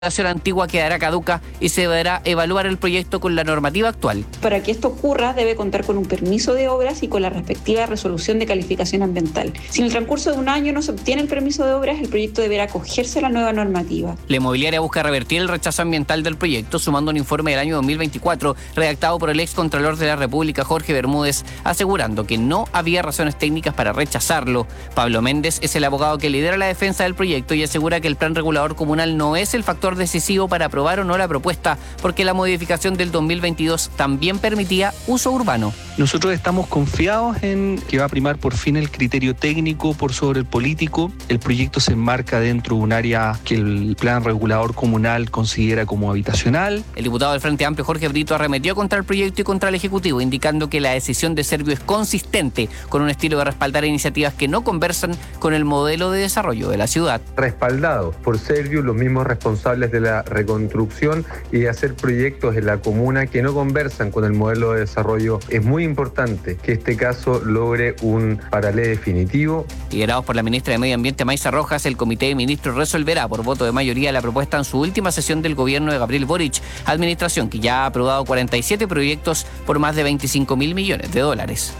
antigua quedará caduca y se deberá evaluar el proyecto con la normativa actual. Para que esto ocurra, debe contar con un permiso de obras y con la respectiva resolución de calificación ambiental. Si en el transcurso de un año no se obtiene el permiso de obras, el proyecto deberá acogerse a la nueva normativa. La inmobiliaria busca revertir el rechazo ambiental del proyecto, sumando un informe del año 2024 redactado por el excontralor de la República, Jorge Bermúdez, asegurando que no había razones técnicas para rechazarlo. Pablo Méndez es el abogado que lidera la defensa del proyecto y asegura que el plan regulador comunal no es el factor decisivo para aprobar o no la propuesta, porque la modificación del 2022 también permitía uso urbano. Nosotros estamos confiados en que va a primar por fin el criterio técnico por sobre el político. El proyecto se enmarca dentro de un área que el plan regulador comunal considera como habitacional. El diputado del Frente Amplio, Jorge Brito, arremetió contra el proyecto y contra el Ejecutivo, indicando que la decisión de Servio es consistente con un estilo de respaldar iniciativas que no conversan con el modelo de desarrollo de la ciudad. Respaldados por Servio, los mismos responsables de la reconstrucción y de hacer proyectos en la comuna que no conversan con el modelo de desarrollo. Es muy importante que este caso logre un paralelo definitivo. Liderados por la ministra de Medio Ambiente, Maisa Rojas, el Comité de Ministros resolverá por voto de mayoría la propuesta en su última sesión del gobierno de Gabriel Boric, administración que ya ha aprobado 47 proyectos por más de 25.000 millones de dólares.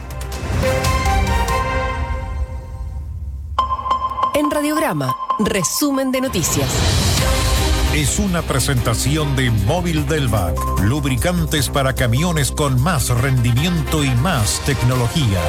En Radiograma, resumen de noticias. Es una presentación de Móvil Delvac, lubricantes para camiones con más rendimiento y más tecnología.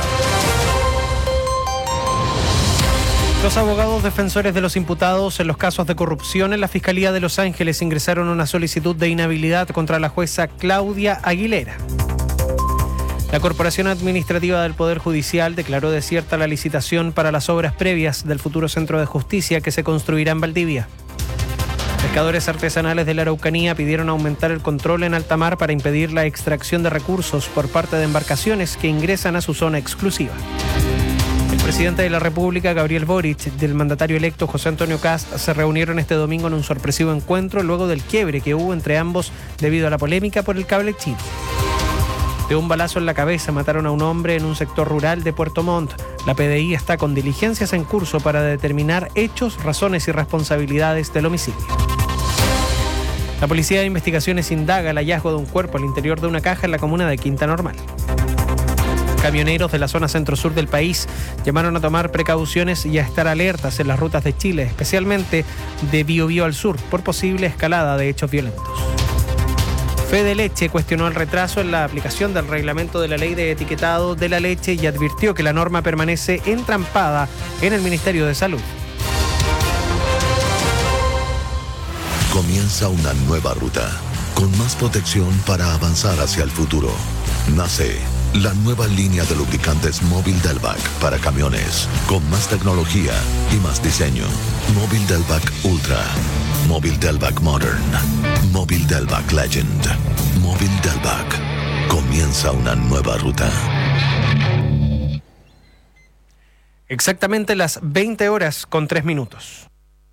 Los abogados defensores de los imputados en los casos de corrupción en la Fiscalía de Los Ángeles ingresaron una solicitud de inhabilidad contra la jueza Claudia Aguilera. La Corporación Administrativa del Poder Judicial declaró desierta la licitación para las obras previas del futuro Centro de Justicia que se construirá en Valdivia. Pescadores artesanales de la Araucanía pidieron aumentar el control en alta mar para impedir la extracción de recursos por parte de embarcaciones que ingresan a su zona exclusiva. El presidente de la República, Gabriel Boric, del mandatario electo José Antonio Kast se reunieron este domingo en un sorpresivo encuentro luego del quiebre que hubo entre ambos debido a la polémica por el cable chino. De un balazo en la cabeza mataron a un hombre en un sector rural de Puerto Montt. La PDI está con diligencias en curso para determinar hechos, razones y responsabilidades del homicidio. La Policía de Investigaciones indaga el hallazgo de un cuerpo al interior de una caja en la comuna de Quinta Normal. Camioneros de la zona centro-sur del país llamaron a tomar precauciones y a estar alertas en las rutas de Chile, especialmente de Biobío al sur, por posible escalada de hechos violentos. Fede Leche cuestionó el retraso en la aplicación del reglamento de la ley de etiquetado de la leche y advirtió que la norma permanece entrampada en el Ministerio de Salud. Comienza una nueva ruta, con más protección para avanzar hacia el futuro. Nace la nueva línea de lubricantes Móvil Delvac para camiones, con más tecnología y más diseño. Móvil Delvac Ultra, Móvil Delvac Modern, Móvil Delvac Legend, Móvil Delvac. Comienza una nueva ruta. Exactamente las 20:03.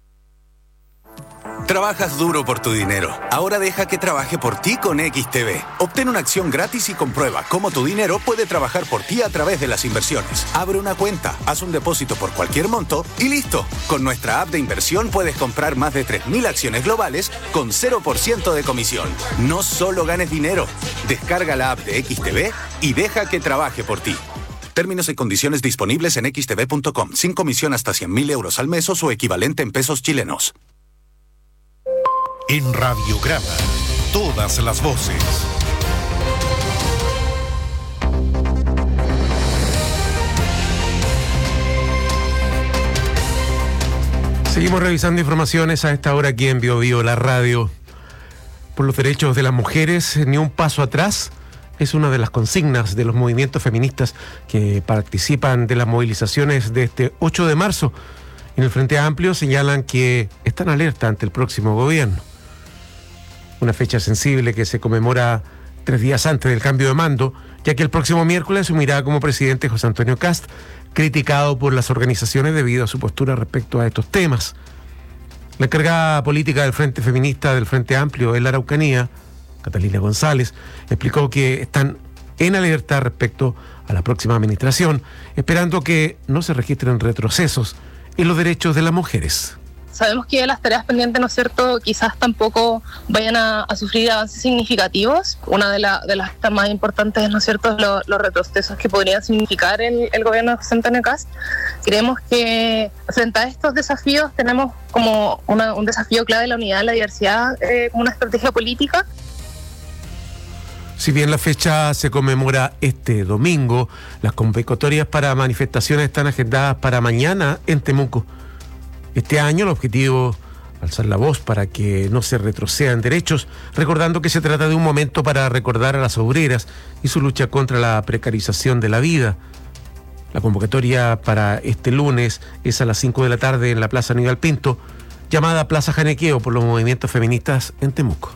Trabajas duro por tu dinero. Ahora deja que trabaje por ti con XTB. Obtén una acción gratis y comprueba cómo tu dinero puede trabajar por ti a través de las inversiones. Abre una cuenta, haz un depósito por cualquier monto y listo. Con nuestra app de inversión puedes comprar más de 3.000 acciones globales con 0% de comisión. No solo ganes dinero. Descarga la app de XTB y deja que trabaje por ti. Términos y condiciones disponibles en xtb.com. Sin comisión hasta 100.000 euros al mes o su equivalente en pesos chilenos. En Radiograma, todas las voces. Seguimos revisando informaciones a esta hora aquí en Biobío, la radio. Por los derechos de las mujeres, ni un paso atrás. Es una de las consignas de los movimientos feministas que participan de las movilizaciones de este 8 de marzo. En el Frente Amplio señalan que están alerta ante el próximo gobierno. Una fecha sensible que se conmemora 3 días antes del cambio de mando, ya que el próximo miércoles asumirá como presidente José Antonio Kast, criticado por las organizaciones debido a su postura respecto a estos temas. La encargada política del Frente Feminista del Frente Amplio en la Araucanía, Catalina González, explicó que están en alerta respecto a la próxima administración, esperando que no se registren retrocesos en los derechos de las mujeres. Sabemos que las tareas pendientes, ¿no es cierto?, quizás tampoco vayan a sufrir avances significativos. Una de las más importantes, ¿no es cierto?, los retrocesos que podrían significar el gobierno de José Antonio Kast. Creemos que frente a estos desafíos tenemos como un desafío clave la unidad, la diversidad, como una estrategia política. Si bien la fecha se conmemora este domingo, las convocatorias para manifestaciones están agendadas para mañana en Temuco. Este año el objetivo, alzar la voz para que no se retrocedan derechos, recordando que se trata de un momento para recordar a las obreras y su lucha contra la precarización de la vida. La convocatoria para este lunes es a las 5 de la tarde en la Plaza Aníbal Pinto, llamada Plaza Janequeo por los movimientos feministas en Temuco.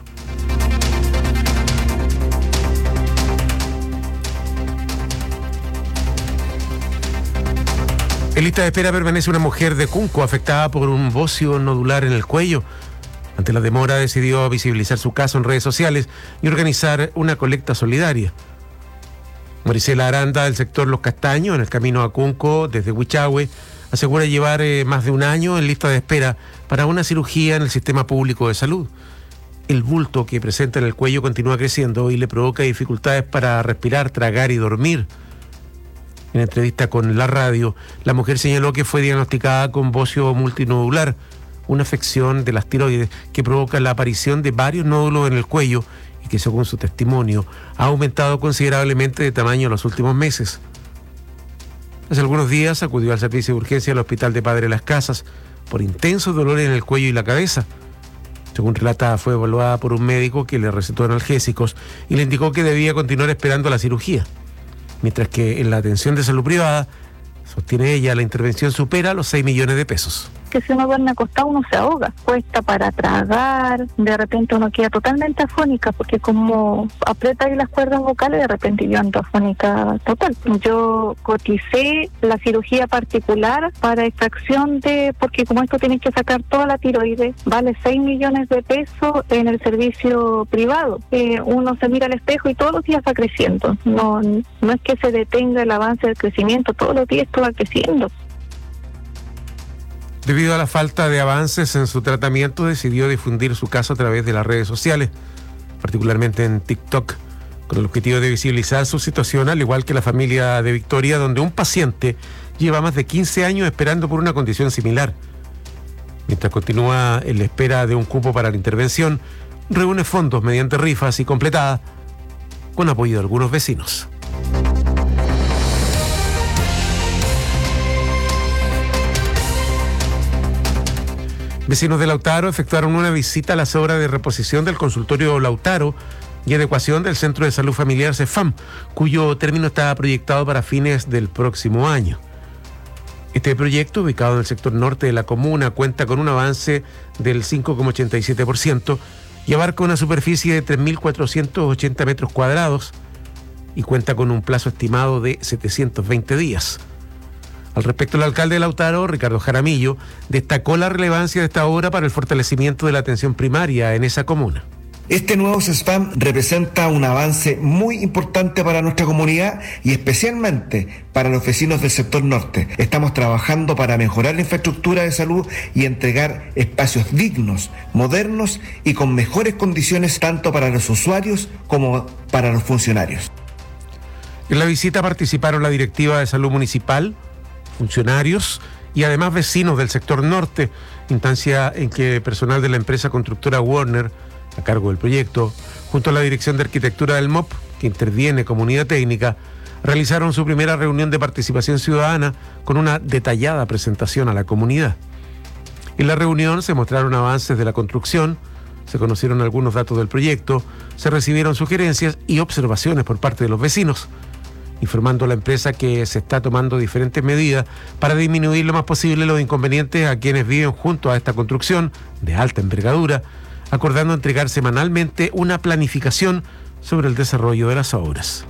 En lista de espera permanece una mujer de Cunco afectada por un bocio nodular en el cuello. Ante la demora decidió visibilizar su caso en redes sociales y organizar una colecta solidaria. Marisela Aranda, del sector Los Castaños, en el camino a Cunco, desde Huichahue, asegura llevar más de un año en lista de espera para una cirugía en el sistema público de salud. El bulto que presenta en el cuello continúa creciendo y le provoca dificultades para respirar, tragar y dormir. En entrevista con la radio, la mujer señaló que fue diagnosticada con bocio multinodular, una afección de las tiroides que provoca la aparición de varios nódulos en el cuello y que, según su testimonio, ha aumentado considerablemente de tamaño en los últimos meses. Hace algunos días acudió al servicio de urgencia del Hospital de Padre Las Casas por intensos dolores en el cuello y la cabeza. Según relata, fue evaluada por un médico que le recetó analgésicos y le indicó que debía continuar esperando la cirugía. Mientras que en la atención de salud privada, sostiene ella, la intervención supera los 6 millones de pesos. Que si uno duerme acostado uno se ahoga, cuesta para tragar, de repente uno queda totalmente afónica, porque como aprieta ahí las cuerdas vocales, de repente yo ando afónica total. Yo coticé la cirugía particular para extracción porque como esto tienes que sacar toda la tiroides, vale 6 millones de pesos en el servicio privado. Uno se mira al espejo y todos los días va creciendo, no es que se detenga el avance del crecimiento, todos los días esto va creciendo. Debido a la falta de avances en su tratamiento, decidió difundir su caso a través de las redes sociales, particularmente en TikTok, con el objetivo de visibilizar su situación, al igual que la familia de Victoria, donde un paciente lleva más de 15 años esperando por una condición similar. Mientras continúa en la espera de un cupo para la intervención, reúne fondos mediante rifas y completada con apoyo de algunos vecinos. Vecinos de Lautaro efectuaron una visita a las obras de reposición del consultorio Lautaro y adecuación del Centro de Salud Familiar CEFAM, cuyo término está proyectado para fines del próximo año. Este proyecto, ubicado en el sector norte de la comuna, cuenta con un avance del 5,87% y abarca una superficie de 3.480 metros cuadrados y cuenta con un plazo estimado de 720 días. Al respecto, el alcalde de Lautaro, Ricardo Jaramillo, destacó la relevancia de esta obra para el fortalecimiento de la atención primaria en esa comuna. Este nuevo CESFAM representa un avance muy importante para nuestra comunidad y especialmente para los vecinos del sector norte. Estamos trabajando para mejorar la infraestructura de salud y entregar espacios dignos, modernos y con mejores condiciones tanto para los usuarios como para los funcionarios. En la visita participaron la directiva de salud municipal, funcionarios y además vecinos del sector norte, instancia en que personal de la empresa constructora Warner, a cargo del proyecto, junto a la Dirección de Arquitectura del MOP, que interviene como unidad técnica, realizaron su primera reunión de participación ciudadana con una detallada presentación a la comunidad. En la reunión se mostraron avances de la construcción, se conocieron algunos datos del proyecto, se recibieron sugerencias y observaciones por parte de los vecinos, informando a la empresa que se está tomando diferentes medidas para disminuir lo más posible los inconvenientes a quienes viven junto a esta construcción de alta envergadura, acordando entregar semanalmente una planificación sobre el desarrollo de las obras.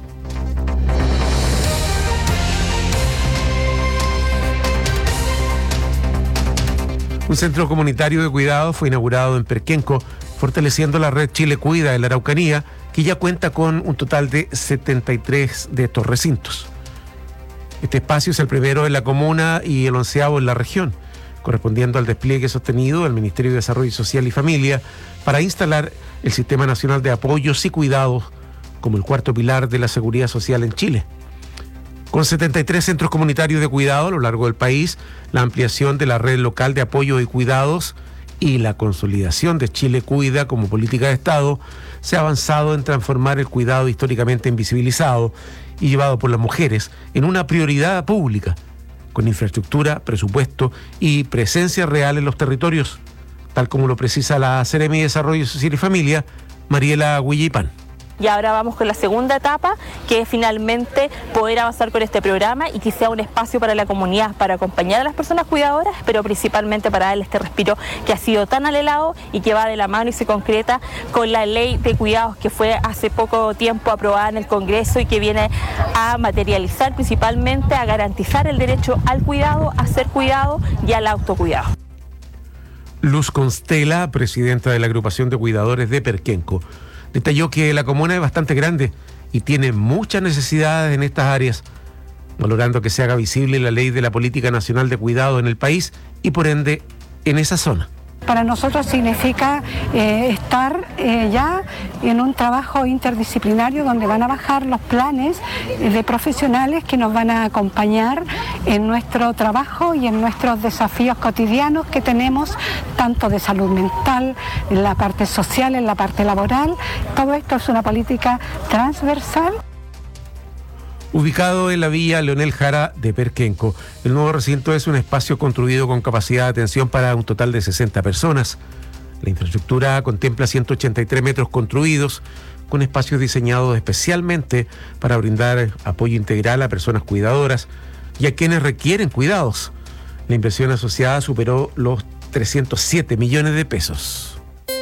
Un centro comunitario de cuidado fue inaugurado en Perquenco, fortaleciendo la red Chile Cuida de la Araucanía, que ya cuenta con un total de 73 de estos recintos. Este espacio es el primero en la comuna y el 11º en la región. correspondiendo al despliegue sostenido del Ministerio de Desarrollo Social y Familia para instalar el Sistema Nacional de Apoyos y Cuidados como el cuarto pilar de la seguridad social en Chile. Con 73 centros comunitarios de cuidado a lo largo del país, la ampliación de la red local de apoyo y cuidados y la consolidación de Chile Cuida como política de Estado, se ha avanzado en transformar el cuidado históricamente invisibilizado y llevado por las mujeres en una prioridad pública, con infraestructura, presupuesto y presencia real en los territorios, tal como lo precisa la Seremi de Desarrollo Social y Familia, Mariela Huillipán. Y ahora vamos con la segunda etapa, que es finalmente poder avanzar con este programa y que sea un espacio para la comunidad, para acompañar a las personas cuidadoras, pero principalmente para darle este respiro que ha sido tan anhelado y que va de la mano y se concreta con la ley de cuidados que fue hace poco tiempo aprobada en el Congreso y que viene a materializar principalmente, a garantizar el derecho al cuidado, a ser cuidado y al autocuidado. Luz Constela, presidenta de la agrupación de cuidadores de Perquenco, detalló que la comuna es bastante grande y tiene muchas necesidades en estas áreas, valorando que se haga visible la ley de la Política Nacional de Cuidado en el país y por ende en esa zona. Para nosotros significa estar ya en un trabajo interdisciplinario donde van a bajar los planes de profesionales que nos van a acompañar en nuestro trabajo y en nuestros desafíos cotidianos que tenemos, tanto de salud mental, en la parte social, en la parte laboral. Todo esto es una política transversal. Ubicado en la Villa Leonel Jara de Perquenco, el nuevo recinto es un espacio construido con capacidad de atención para un total de 60 personas. La infraestructura contempla 183 metros construidos, con espacios diseñados especialmente para brindar apoyo integral a personas cuidadoras y a quienes requieren cuidados. La inversión asociada superó los 307 millones de pesos.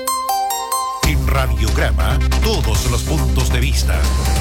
En Radiograma, todos los puntos de vista.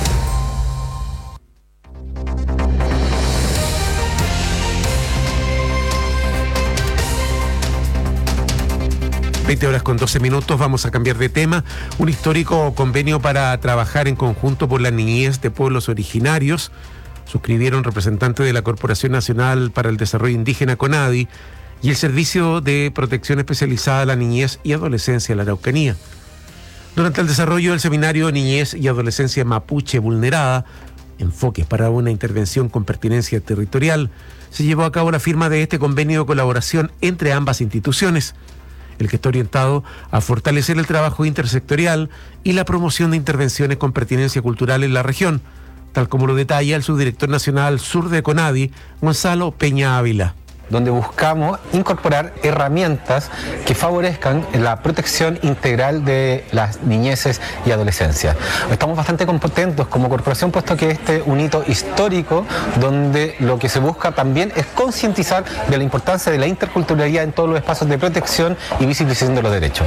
20 horas con 12 minutos, vamos a cambiar de tema. Un histórico convenio para trabajar en conjunto por la niñez de pueblos originarios suscribieron representantes de la Corporación Nacional para el Desarrollo Indígena, CONADI, y el Servicio de Protección Especializada a la Niñez y Adolescencia, la Araucanía. Durante el desarrollo del seminario Niñez y Adolescencia Mapuche Vulnerada, enfoques para una intervención con pertinencia territorial, se llevó a cabo la firma de este convenio de colaboración entre ambas instituciones, el que está orientado a fortalecer el trabajo intersectorial y la promoción de intervenciones con pertinencia cultural en la región, tal como lo detalla el subdirector nacional sur de CONADI, Gonzalo Peña Ávila, donde buscamos incorporar herramientas que favorezcan la protección integral de las niñeces y adolescencias. Estamos bastante contentos como corporación, puesto que este es un hito histórico donde lo que se busca también es concientizar de la importancia de la interculturalidad en todos los espacios de protección y visibilización de los derechos.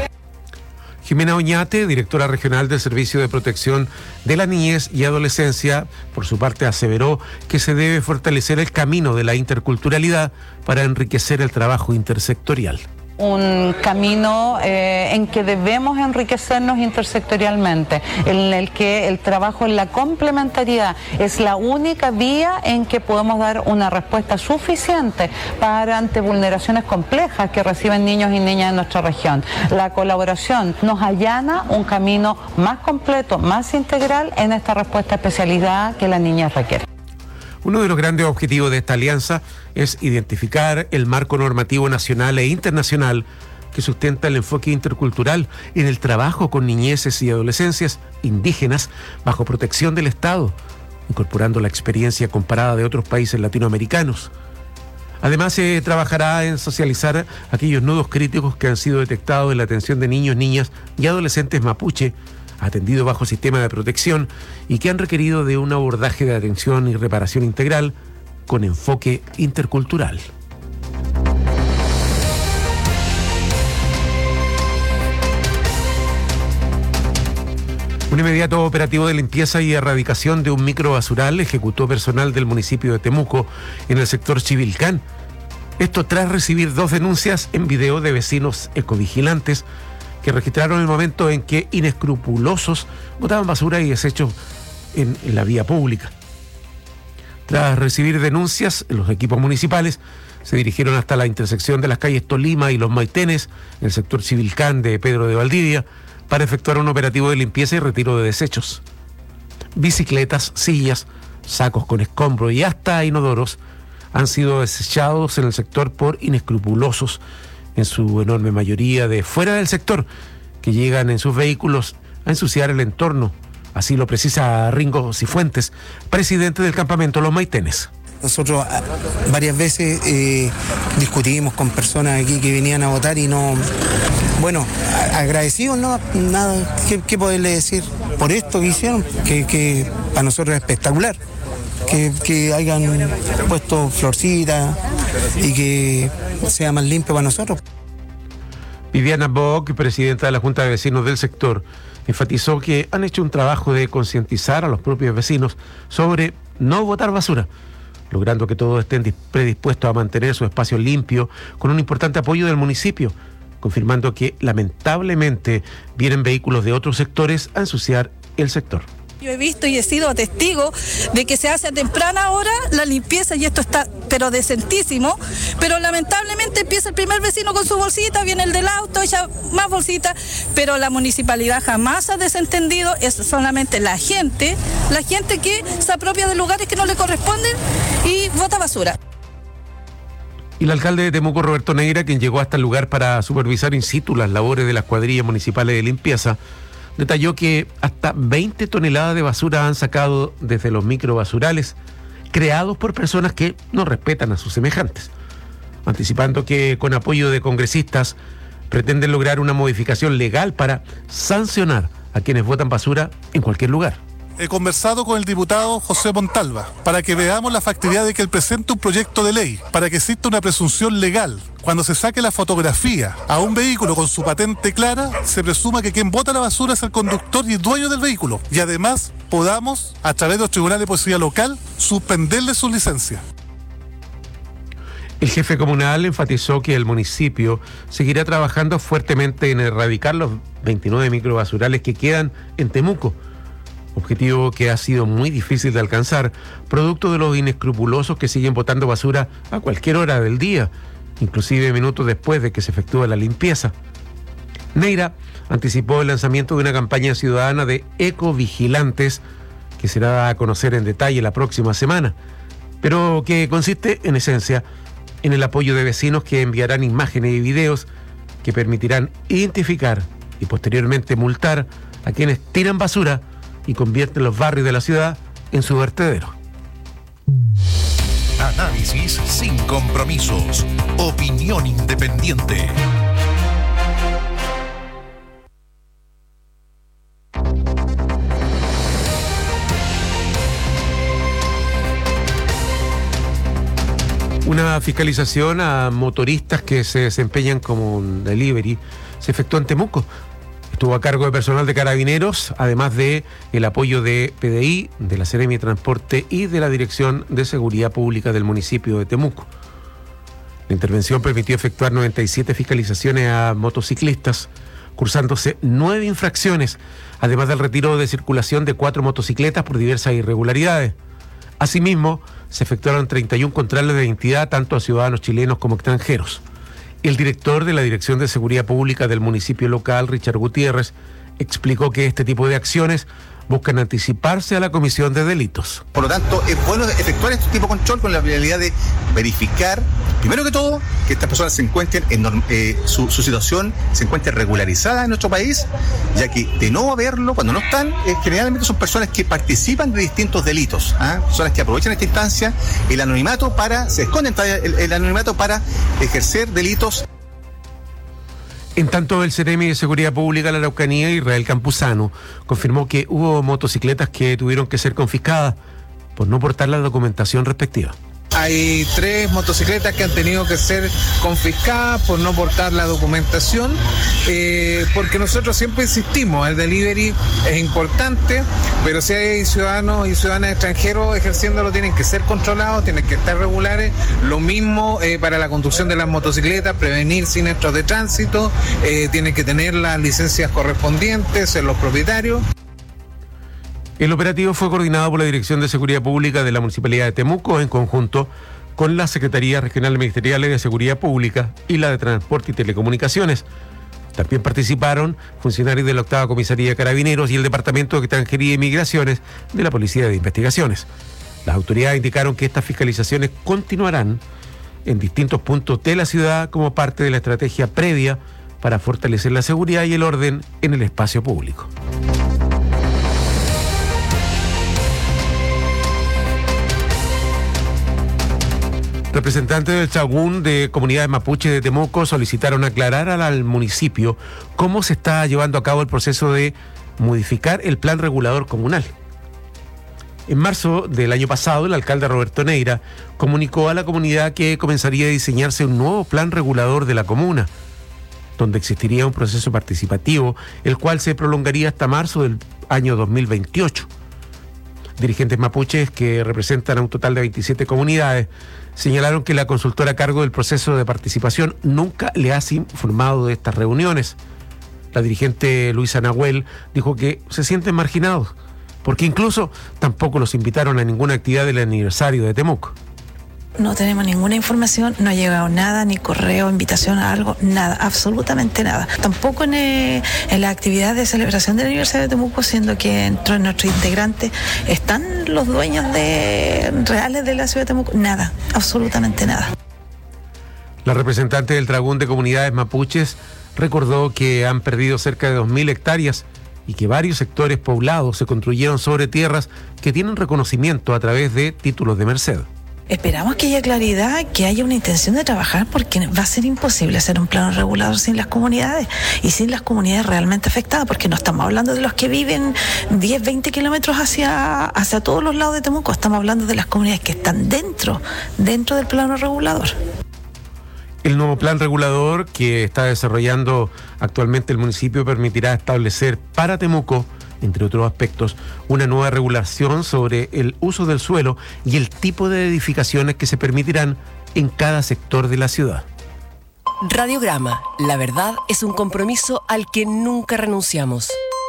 Jimena Oñate, directora regional del Servicio de Protección de la Niñez y Adolescencia, por su parte aseveró que se debe fortalecer el camino de la interculturalidad para enriquecer el trabajo intersectorial. Un camino en que debemos enriquecernos intersectorialmente, en el que el trabajo en la complementariedad es la única vía en que podemos dar una respuesta suficiente para ante vulneraciones complejas que reciben niños y niñas en nuestra región. La colaboración nos allana un camino más completo, más integral en esta respuesta especialidad que la niña requiere. Uno de los grandes objetivos de esta alianza es identificar el marco normativo nacional e internacional que sustenta el enfoque intercultural en el trabajo con niñeces y adolescencias indígenas bajo protección del Estado, incorporando la experiencia comparada de otros países latinoamericanos. Además, se trabajará en socializar aquellos nudos críticos que han sido detectados en la atención de niños, niñas y adolescentes mapuche, atendido bajo sistema de protección y que han requerido de un abordaje de atención y reparación integral con enfoque intercultural. Un inmediato operativo de limpieza y erradicación de un microbasural ejecutó personal del municipio de Temuco en el sector Chivilcán. Esto tras recibir 2 denuncias en video de vecinos ecovigilantes que registraron el momento en que inescrupulosos botaban basura y desechos en la vía pública. Tras recibir denuncias, los equipos municipales Se dirigieron hasta la intersección de las calles Tolima y Los Maitenes, en el sector Civilcán de Pedro de Valdivia, para efectuar un operativo de limpieza y retiro de desechos. Bicicletas, sillas, sacos con escombro y hasta inodoros han sido desechados en el sector por inescrupulosos, en su enorme mayoría de fuera del sector, que llegan en sus vehículos a ensuciar el entorno. Así lo precisa Ringo Cifuentes, presidente del campamento Los Maitenes. Nosotros varias veces discutimos con personas aquí que venían a votar y no, bueno, agradecidos, no, nada, ¿qué poderle decir? Por esto que hicieron, que para nosotros es espectacular, que hayan puesto florcitas y que sea más limpio para nosotros. Viviana Bock, presidenta de la Junta de Vecinos del sector, enfatizó que han hecho un trabajo de concientizar a los propios vecinos sobre no botar basura, logrando que todos estén predispuestos a mantener su espacio limpio, con un importante apoyo del municipio, confirmando que lamentablemente vienen vehículos de otros sectores a ensuciar el sector. Yo he visto y he sido testigo de que se hace a temprana hora la limpieza y esto está pero decentísimo, pero lamentablemente empieza el primer vecino con su bolsita, viene el del auto, echa más bolsita, pero la municipalidad jamás ha desentendido, es solamente la gente que se apropia de lugares que no le corresponden y bota basura. Y el alcalde de Temuco, Roberto Neira, quien llegó hasta el lugar para supervisar in situ las labores de las cuadrillas municipales de limpieza, detalló que hasta 20 toneladas de basura han sacado desde los microbasurales creados por personas que no respetan a sus semejantes, anticipando que con apoyo de congresistas pretenden lograr una modificación legal para sancionar a quienes botan basura en cualquier lugar. He conversado con el diputado José Montalva para que veamos la factibilidad de que él presente un proyecto de ley para que exista una presunción legal. Cuando se saque la fotografía a un vehículo con su patente clara, se presuma que quien bota la basura es el conductor y dueño del vehículo. Y además podamos, a través de los tribunales de policía local, suspenderle su licencia. El jefe comunal enfatizó que el municipio seguirá trabajando fuertemente en erradicar los 29 microbasurales que quedan en Temuco, objetivo que ha sido muy difícil de alcanzar, producto de los inescrupulosos que siguen botando basura a cualquier hora del día, inclusive minutos después de que se efectúa la limpieza. Neira anticipó el lanzamiento de una campaña ciudadana de ecovigilantes que será a conocer en detalle la próxima semana, pero que consiste en esencia en el apoyo de vecinos que enviarán imágenes y videos que permitirán identificar y posteriormente multar a quienes tiran basura y convierten los barrios de la ciudad en su vertedero. Análisis sin compromisos. Opinión independiente. Una fiscalización a motoristas que se desempeñan como un delivery se efectuó en Temuco. Estuvo a cargo de personal de Carabineros, además de el apoyo de PDI, de la Seremi de Transporte y de la Dirección de Seguridad Pública del municipio de Temuco. La intervención permitió efectuar 97 fiscalizaciones a motociclistas, cursándose 9 infracciones, además del retiro de circulación de 4 motocicletas por diversas irregularidades. Asimismo, se efectuaron 31 controles de identidad tanto a ciudadanos chilenos como extranjeros. El director de la Dirección de Seguridad Pública del municipio local, Richard Gutiérrez, explicó que este tipo de acciones buscan anticiparse a la comisión de delitos. Por lo tanto, es bueno efectuar este tipo de control con la finalidad de verificar, primero que todo, que estas personas se encuentren su situación se encuentre regularizada en nuestro país, ya que de no haberlo, cuando no están, generalmente son personas que participan de distintos delitos, personas que aprovechan esta instancia, el anonimato se esconden el anonimato para ejercer delitos. En tanto, el Seremi de Seguridad Pública de la Araucanía, Israel Campuzano, confirmó que hubo motocicletas que tuvieron que ser confiscadas por no portar la documentación respectiva. Hay 3 motocicletas que han tenido que ser confiscadas por no portar la documentación, porque nosotros siempre insistimos, el delivery es importante, pero si hay ciudadanos y ciudadanas extranjeros ejerciéndolo, tienen que ser controlados, tienen que estar regulares. Lo mismo para la conducción de las motocicletas, prevenir siniestros de tránsito, tienen que tener las licencias correspondientes, ser los propietarios. El operativo fue coordinado por la Dirección de Seguridad Pública de la Municipalidad de Temuco en conjunto con la Secretaría Regional Ministeriales de Seguridad Pública y la de Transporte y Telecomunicaciones. También participaron funcionarios de la 8ª Comisaría de Carabineros y el Departamento de Extranjería y Migraciones de la Policía de Investigaciones. Las autoridades indicaron que estas fiscalizaciones continuarán en distintos puntos de la ciudad como parte de la estrategia previa para fortalecer la seguridad y el orden en el espacio público. Representantes del Chagún de comunidades mapuche de Temuco solicitaron aclarar al municipio cómo se está llevando a cabo el proceso de modificar el plan regulador comunal. En marzo del año pasado, el alcalde Roberto Neira comunicó a la comunidad que comenzaría a diseñarse un nuevo plan regulador de la comuna, donde existiría un proceso participativo, el cual se prolongaría hasta marzo del año 2028. Dirigentes mapuches, que representan a un total de 27 comunidades, señalaron que la consultora a cargo del proceso de participación nunca le ha informado de estas reuniones. La dirigente Luisa Nahuel dijo que se sienten marginados, porque incluso tampoco los invitaron a ninguna actividad del aniversario de Temuco. No tenemos ninguna información, no ha llegado nada, ni correo, invitación a algo, nada, absolutamente nada. Tampoco en la actividad de celebración del aniversario de Temuco, siendo que entre nuestros integrantes están los dueños reales de la ciudad de Temuco, nada, absolutamente nada. La representante del Tragún de Comunidades Mapuches recordó que han perdido cerca de 2.000 hectáreas y que varios sectores poblados se construyeron sobre tierras que tienen reconocimiento a través de títulos de merced. Esperamos que haya claridad, que haya una intención de trabajar, porque va a ser imposible hacer un plano regulador sin las comunidades y sin las comunidades realmente afectadas, porque no estamos hablando de los que viven 10, 20 kilómetros hacia todos los lados de Temuco, estamos hablando de las comunidades que están dentro del plano regulador. El nuevo plan regulador que está desarrollando actualmente el municipio permitirá establecer para Temuco, entre otros aspectos, una nueva regulación sobre el uso del suelo y el tipo de edificaciones que se permitirán en cada sector de la ciudad. Radiograma, la verdad es un compromiso al que nunca renunciamos.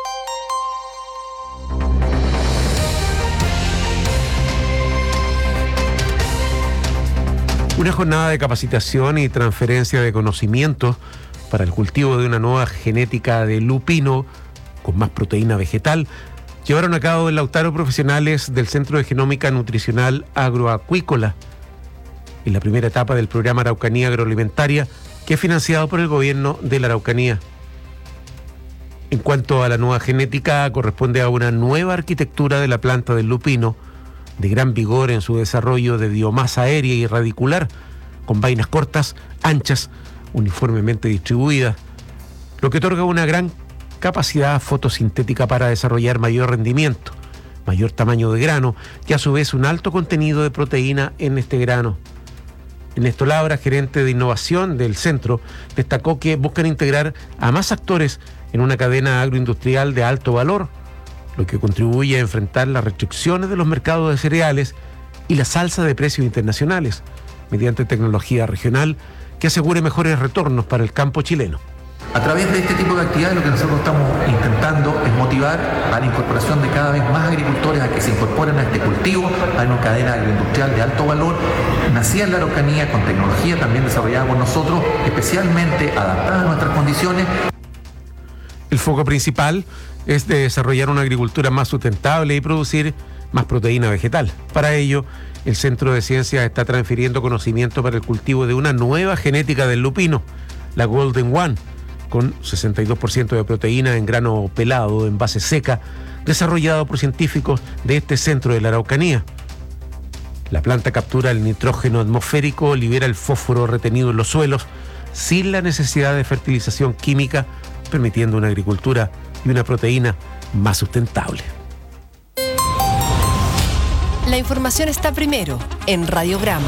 Una jornada de capacitación y transferencia de conocimientos para el cultivo de una nueva genética de lupino con más proteína vegetal, llevaron a cabo en Lautaro profesionales del Centro de Genómica Nutricional Agroacuícola, en la primera etapa del programa Araucanía Agroalimentaria, que es financiado por el gobierno de la Araucanía. En cuanto a la nueva genética, corresponde a una nueva arquitectura de la planta del lupino, de gran vigor en su desarrollo de biomasa aérea y radicular, con vainas cortas, anchas, uniformemente distribuidas, lo que otorga una gran capacidad fotosintética para desarrollar mayor rendimiento, mayor tamaño de grano y a su vez un alto contenido de proteína en este grano. Ernesto Labra, gerente de innovación del centro, destacó que buscan integrar a más actores en una cadena agroindustrial de alto valor, lo que contribuye a enfrentar las restricciones de los mercados de cereales y la alza de precios internacionales, mediante tecnología regional que asegure mejores retornos para el campo chileno. A través de este tipo de actividades lo que nosotros estamos intentando es motivar a la incorporación de cada vez más agricultores a que se incorporen a este cultivo, a una cadena agroindustrial de alto valor, nacida en la Araucanía, con tecnología también desarrollada por nosotros, especialmente adaptada a nuestras condiciones. El foco principal es de desarrollar una agricultura más sustentable y producir más proteína vegetal. Para ello, el Centro de Ciencias está transfiriendo conocimiento para el cultivo de una nueva genética del lupino, la Golden One, con 62% de proteína en grano pelado, en base seca, desarrollado por científicos de este centro de la Araucanía. La planta captura el nitrógeno atmosférico, libera el fósforo retenido en los suelos, sin la necesidad de fertilización química, permitiendo una agricultura y una proteína más sustentable. La información está primero en Radiograma.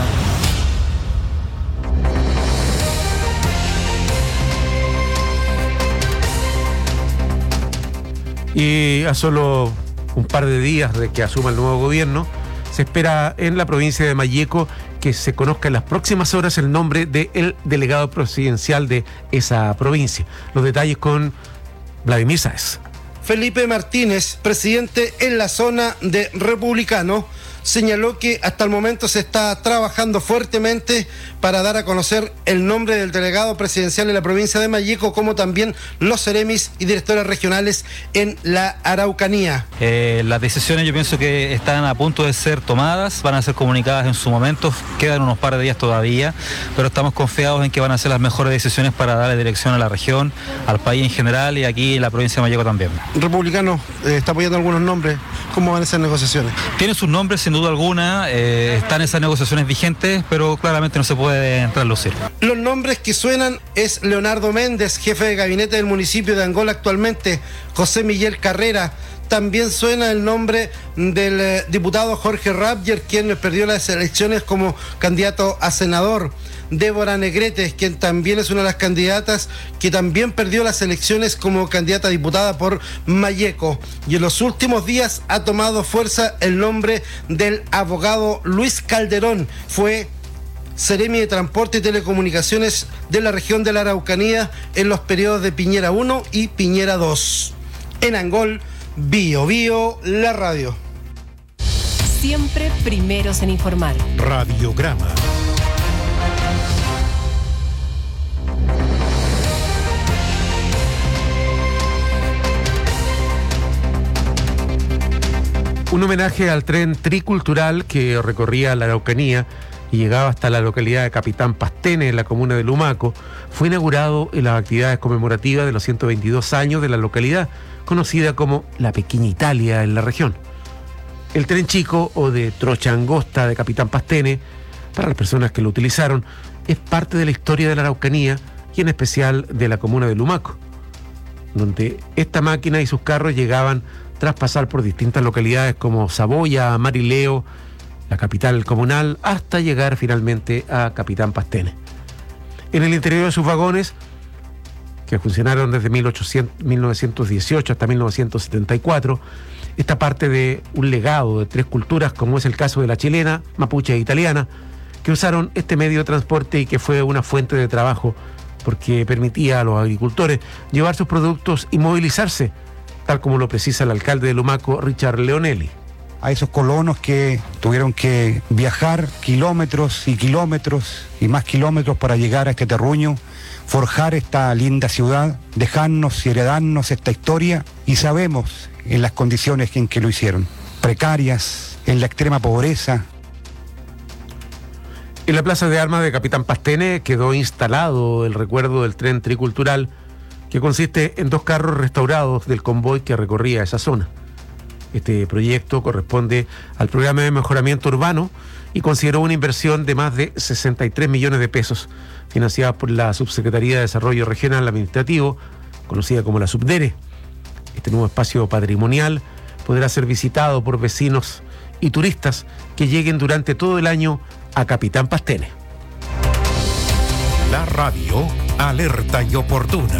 Y a solo un par de días de que asuma el nuevo gobierno, se espera en la provincia de Malleco que se conozca en las próximas horas el nombre del delegado presidencial de esa provincia. Los detalles con Vladimir Sáez. Felipe Martínez, presidente en la zona de Republicano, señaló que hasta el momento se está trabajando fuertemente para dar a conocer el nombre del delegado presidencial de la provincia de Malleco, como también los seremis y directores regionales en la Araucanía. Las decisiones yo pienso que están a punto de ser tomadas, van a ser comunicadas en su momento, quedan unos par de días todavía, pero estamos confiados en que van a ser las mejores decisiones para darle dirección a la región, al país en general y aquí en la provincia de Malleco también. Republicano está apoyando algunos nombres. ¿Cómo van esas negociaciones? Tiene sus nombres sin duda alguna, están esas negociaciones vigentes, pero claramente no se puede traslucir. Los nombres que suenan es Leonardo Méndez, jefe de gabinete del municipio de Angola actualmente, José Miguel Carrera. También suena el nombre del diputado Jorge Rabger, quien perdió las elecciones como candidato a senador. Débora Negrete, quien también es una de las candidatas que también perdió las elecciones como candidata a diputada por Malleco. Y en los últimos días ha tomado fuerza el nombre del abogado Luis Calderón. Fue seremi de Transporte y Telecomunicaciones de la región de la Araucanía en los periodos de Piñera 1 y Piñera 2. En Angol, Bio Bio, la radio. Siempre primeros en informar. Radiograma. Un homenaje al tren tricultural que recorría la Araucanía y llegaba hasta la localidad de Capitán Pastene, en la comuna de Lumaco, fue inaugurado en las actividades conmemorativas de los 122 años de la localidad, conocida como la Pequeña Italia en la región. El tren chico, o de trocha angosta de Capitán Pastene, para las personas que lo utilizaron, es parte de la historia de la Araucanía y en especial de la comuna de Lumaco, donde esta máquina y sus carros llegaban tras pasar por distintas localidades como Saboya, Marileo, la capital comunal, hasta llegar finalmente a Capitán Pastene. En el interior de sus vagones, que funcionaron desde 1918 hasta 1974, está parte de un legado de tres culturas, como es el caso de la chilena, mapuche e italiana, que usaron este medio de transporte y que fue una fuente de trabajo porque permitía a los agricultores llevar sus productos y movilizarse, tal como lo precisa el alcalde de Lumaco, Richard Leonelli. A esos colonos que tuvieron que viajar kilómetros y kilómetros y más kilómetros para llegar a este terruño, forjar esta linda ciudad, dejarnos y heredarnos esta historia, y sabemos en las condiciones en que lo hicieron, precarias, en la extrema pobreza. En la plaza de armas de Capitán Pastene quedó instalado el recuerdo del tren tricultural, que consiste en 2 carros restaurados del convoy que recorría esa zona. Este proyecto corresponde al programa de mejoramiento urbano y consideró una inversión de más de 63 millones de pesos, financiada por la Subsecretaría de Desarrollo Regional Administrativo, conocida como la Subdere. Este nuevo espacio patrimonial podrá ser visitado por vecinos y turistas que lleguen durante todo el año a Capitán Pastene. La radio alerta y oportuna.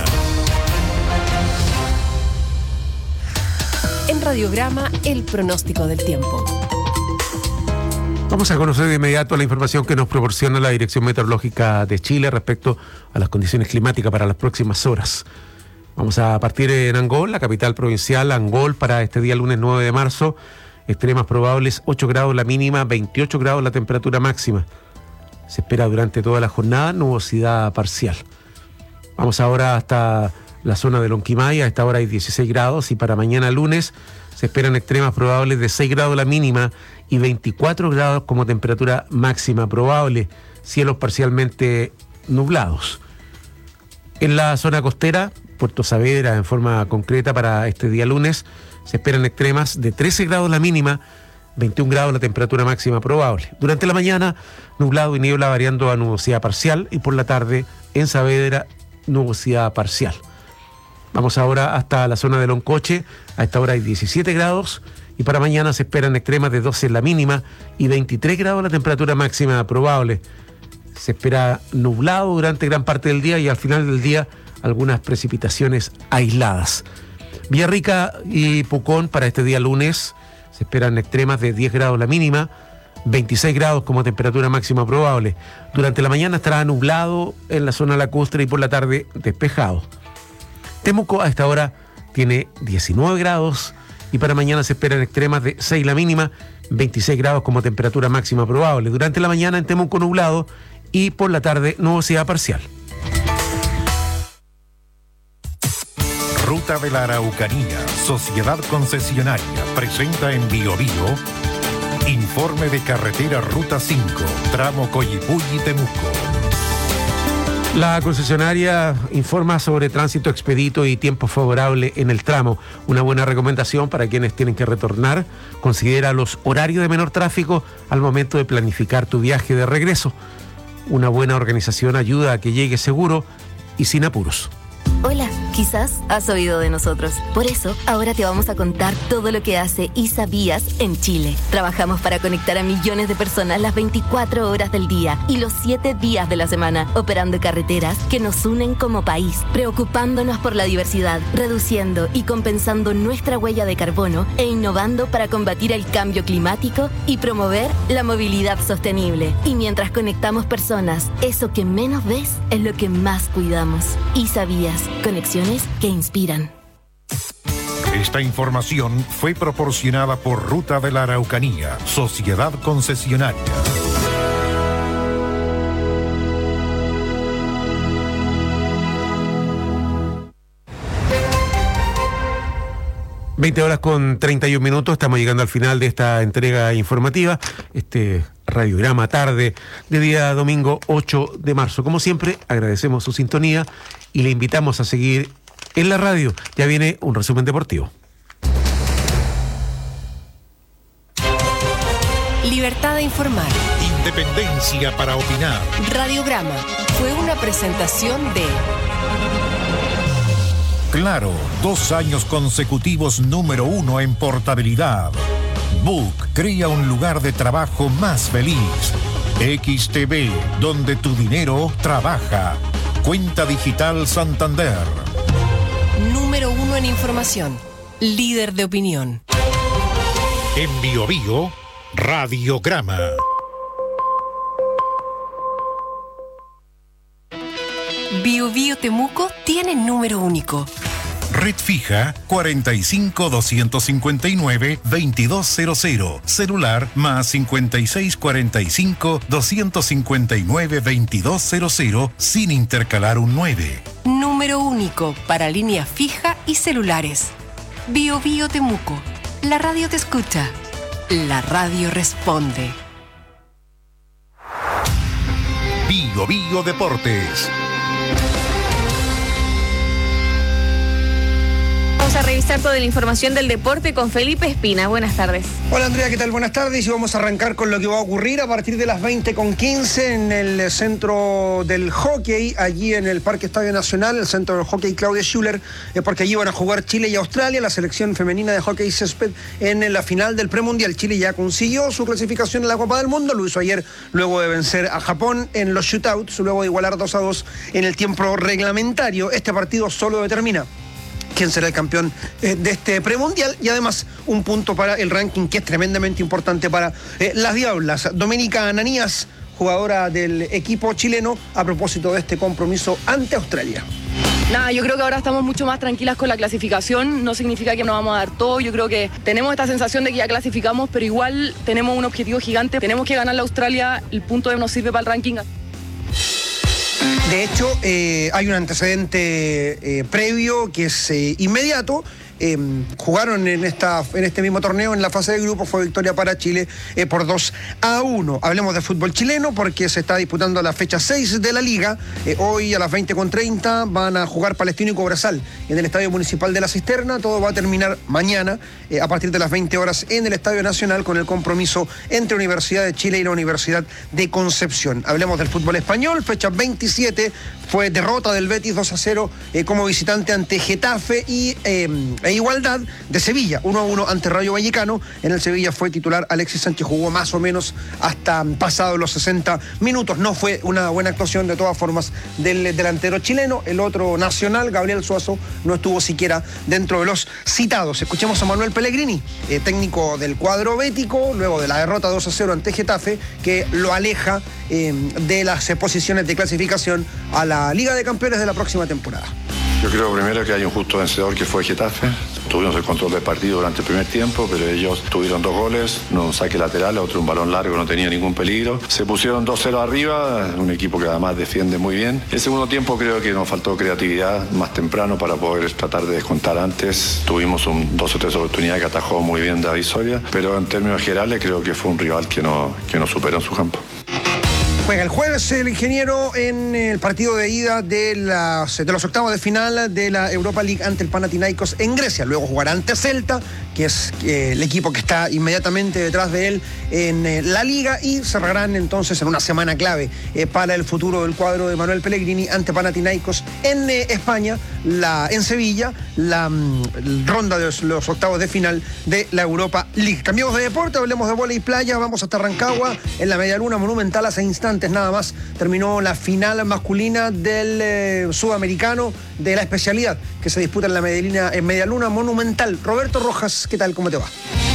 En Radiograma, el pronóstico del tiempo. Vamos a conocer de inmediato la información que nos proporciona la Dirección Meteorológica de Chile respecto a las condiciones climáticas para las próximas horas. Vamos a partir en Angol, la capital provincial. Angol, para este día lunes 9 de marzo, extremas probables, 8 grados la mínima, 28 grados la temperatura máxima. Se espera durante toda la jornada nubosidad parcial. Vamos ahora hasta la zona de Lonquimay, a esta hora hay 16 grados y para mañana lunes se esperan extremas probables de 6 grados la mínima y 24 grados como temperatura máxima probable, cielos parcialmente nublados. En la zona costera, Puerto Saavedra en forma concreta para este día lunes, se esperan extremas de 13 grados la mínima, 21 grados la temperatura máxima probable. Durante la mañana, nublado y niebla variando a nubosidad parcial y por la tarde en Saavedra, nubosidad parcial. Vamos ahora hasta la zona de Loncoche, a esta hora hay 17 grados y para mañana se esperan extremas de 12 la mínima y 23 grados la temperatura máxima probable. Se espera nublado durante gran parte del día y al final del día algunas precipitaciones aisladas. Villarrica y Pucón para este día lunes se esperan extremas de 10 grados la mínima, 26 grados como temperatura máxima probable. Durante la mañana estará nublado en la zona lacustre y por la tarde despejado. Temuco a esta hora tiene 19 grados y para mañana se esperan extremas de 6 la mínima, 26 grados como temperatura máxima probable. Durante la mañana en Temuco nublado y por la tarde nubosidad parcial. Ruta de la Araucanía, Sociedad Concesionaria, presenta en Biobío informe de carretera Ruta 5, tramo Coyipulli-Temuco. La concesionaria informa sobre tránsito expedito y tiempo favorable en el tramo. Una buena recomendación para quienes tienen que retornar: considera los horarios de menor tráfico al momento de planificar tu viaje de regreso. Una buena organización ayuda a que llegues seguro y sin apuros. Hola, quizás has oído de nosotros. Por eso, ahora te vamos a contar todo lo que hace ISA Vías en Chile. Trabajamos para conectar a millones de personas las 24 horas del día y los 7 días de la semana, operando carreteras que nos unen como país, preocupándonos por la diversidad, reduciendo y compensando nuestra huella de carbono e innovando para combatir el cambio climático y promover la movilidad sostenible. Y mientras conectamos personas, eso que menos ves es lo que más cuidamos. ISA Vías. Conexiones que inspiran. Esta información fue proporcionada por Ruta de la Araucanía, Sociedad Concesionaria. (20:31). Estamos llegando al final de esta entrega informativa, este radiograma tarde de día domingo 8 de marzo. Como siempre, agradecemos su sintonía y le invitamos a seguir en la radio. Ya viene un resumen deportivo. Libertad de informar. Independencia para opinar. Radiograma fue una presentación de Claro, 2 años consecutivos número 1 en portabilidad. Book crea un lugar de trabajo más feliz. XTV, donde tu dinero trabaja. Cuenta Digital Santander. Número 1 en información. Líder de opinión. En Biobío, Radiograma. Biobío Temuco tiene número único. Red fija 45-259-2200. Celular más 5645-259-2200 sin intercalar un 9. Número único para línea fija y celulares. Biobío Temuco. La radio te escucha. La radio responde. Biobío Deportes. Vamos a revisar toda la información del deporte con Felipe Espina. Buenas tardes. Hola Andrea, ¿qué tal? Buenas tardes y vamos a arrancar con lo que va a ocurrir a partir de las 20:15 en el centro del hockey, allí en el Parque Estadio Nacional, el centro del hockey Claudia Schuller, porque allí van a jugar Chile y Australia, la selección femenina de hockey césped en la final del premundial. Chile ya consiguió su clasificación en la Copa del Mundo, lo hizo ayer luego de vencer a Japón en los shootouts, luego de igualar 2-2 en el tiempo reglamentario. Este partido solo determina quién será el campeón de este premundial y además un punto para el ranking que es tremendamente importante para las Diablas. Doménica Ananías, jugadora del equipo chileno, a propósito de este compromiso ante Australia. Nada, yo creo que ahora estamos mucho más tranquilas con la clasificación, no significa que nos vamos a dar todo, yo creo que tenemos esta sensación de que ya clasificamos, pero igual tenemos un objetivo gigante, tenemos que ganar la Australia, el punto nos sirve para el ranking. De hecho, hay un antecedente previo que es inmediato. Jugaron en este mismo torneo, en la fase de grupo, fue victoria para Chile por 2-1. Hablemos de fútbol chileno porque se está disputando la fecha 6 de la liga. Hoy a las 20:30 van a jugar Palestino y Cobresal en el Estadio Municipal de La Cisterna. Todo va a terminar mañana a partir de las 20 horas en el Estadio Nacional con el compromiso entre Universidad de Chile y la Universidad de Concepción. Hablemos del fútbol español, fecha 27, fue derrota del Betis 2-0 como visitante ante Getafe e Igualdad de Sevilla, 1-1 ante Rayo Vallecano. En el Sevilla fue titular Alexis Sánchez, jugó más o menos hasta pasados los 60 minutos. No fue una buena actuación de todas formas del delantero chileno. El otro nacional, Gabriel Suazo, no estuvo siquiera dentro de los citados. Escuchemos a Manuel Pellegrini, técnico del cuadro bético, luego de la derrota 2-0 ante Getafe, que lo aleja de las posiciones de clasificación a la Liga de Campeones de la próxima temporada. Yo creo primero que hay un justo vencedor que fue Getafe. tuvimos el control del partido durante el primer tiempo, pero ellos tuvieron 2 goles, un saque lateral, otro un balón largo, no tenía ningún peligro. Se pusieron 2-0 arriba, un equipo que además defiende muy bien. El segundo tiempo creo que nos faltó creatividad más temprano para poder tratar de descontar antes. Tuvimos 2 o 3 oportunidades que atajó muy bien David Soria, pero en términos generales creo que fue un rival que nos superó en su campo. Juega el jueves el Ingeniero en el partido de ida de los octavos de final de la Europa League ante el Panathinaikos en Grecia. Luego jugará ante Celta, que es el equipo que está inmediatamente detrás de él en la Liga, y cerrarán entonces en una semana clave para el futuro del cuadro de Manuel Pellegrini ante Panathinaikos en España, en Sevilla, la ronda de los octavos de final de la Europa League. Cambiamos de deporte, hablemos de vóley playa, vamos hasta Rancagua, en la Medialuna Monumental hace instantes nada más terminó la final masculina del sudamericano de la especialidad que se disputa en la Medialuna Monumental. Roberto Rojas, ¿qué tal? ¿Cómo te va?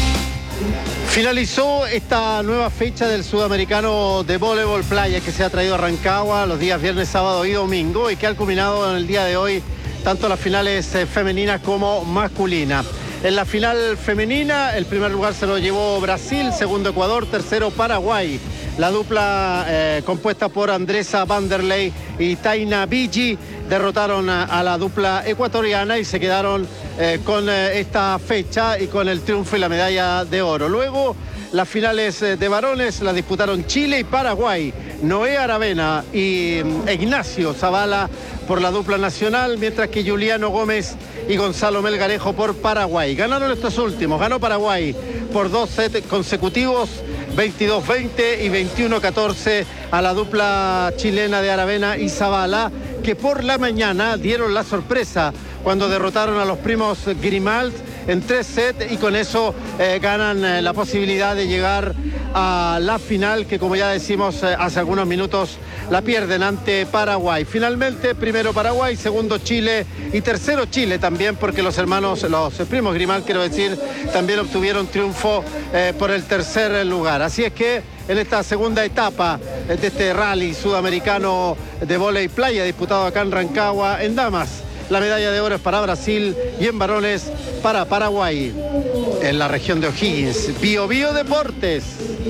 Finalizó esta nueva fecha del sudamericano de voleibol playa que se ha traído a Rancagua los días viernes, sábado y domingo, y que ha culminado en el día de hoy tanto las finales femeninas como masculinas. En la final femenina, el primer lugar se lo llevó Brasil, segundo Ecuador, tercero Paraguay. La dupla compuesta por Andresa Vanderlei y Taina Vigi derrotaron a la dupla ecuatoriana y se quedaron con esta fecha y con el triunfo y la medalla de oro. Luego, las finales de varones las disputaron Chile y Paraguay. Noé Aravena y Ignacio Zavala por la dupla nacional, mientras que Juliano Gómez y Gonzalo Melgarejo por Paraguay. Ganaron estos últimos, ganó Paraguay por 2 sets consecutivos, 22-20 y 21-14 a la dupla chilena de Aravena y Zavala, que por la mañana dieron la sorpresa cuando derrotaron a los primos Grimald en 3 sets y con eso ganan la posibilidad de llegar a la final, que como ya decimos hace algunos minutos la pierden ante Paraguay. Finalmente, primero Paraguay, segundo Chile y tercero Chile también, porque los primos Grimald, quiero decir, también obtuvieron triunfo por el tercer lugar. Así es que en esta segunda etapa de este rally sudamericano de vóley playa disputado acá en Rancagua, en damas, la medalla de oro es para Brasil y en varones para Paraguay. En la región de O'Higgins, Bio Deportes.